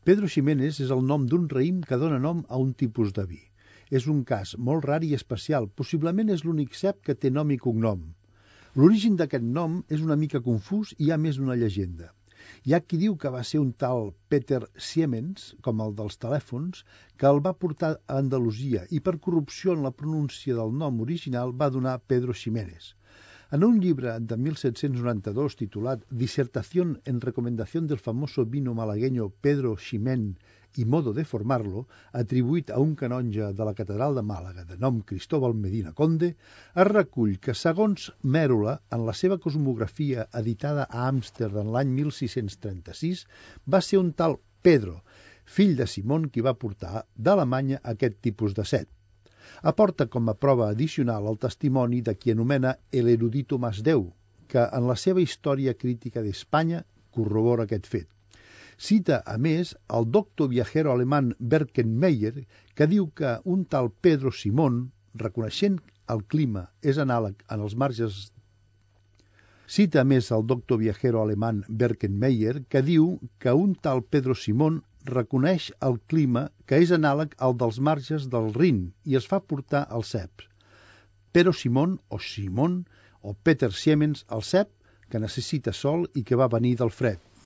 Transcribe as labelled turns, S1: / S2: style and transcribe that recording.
S1: Pedro Ximénez és el nom d'un raïm que dóna nom a un tipus de vi. És un cas molt rar i especial, possiblement és l'únic cep que té nom i cognom. L'origen d'aquest nom és una mica confús i hi ha més d'una llegenda. Hi ha qui diu que va ser un tal Peter Siemens, com el dels telèfons, que el va portar a Andalusia i per corrupció en la pronúncia del nom original va donar Pedro Ximénez. En un llibre de 1792 titulat Disertación en recomendación del famoso vino malagueño Pedro Ximénez y modo de formarlo, atribuït a un canonge de la catedral de Màlaga de nom Cristóbal Medina Conde, es recull que, segons Mèrola, en la seva cosmografia editada a Amsterdam l'any 1636, va ser un tal Pedro, fill de Simón, qui va portar d'Alemanya aquest tipus de cep. Aporta com a prova addicional el testimoni de qui anomena el erudito Masdeu, que en la seva història crítica d'Espanya corrobora aquest fet. Cita, a més, el doctor viajero alemán Berkenmeyer, que diu que un tal Pedro Simón, reconeixent el clima és anàleg en els marges... Cita, a més, el doctor viajero alemán Berkenmeyer, que diu que un tal Pedro Simón reconeix el clima que és anàleg al dels marges del Rin i es fa portar els ceps. Pero Simón o Peter Siemens, el cep que necessita sol i que va venir del fred.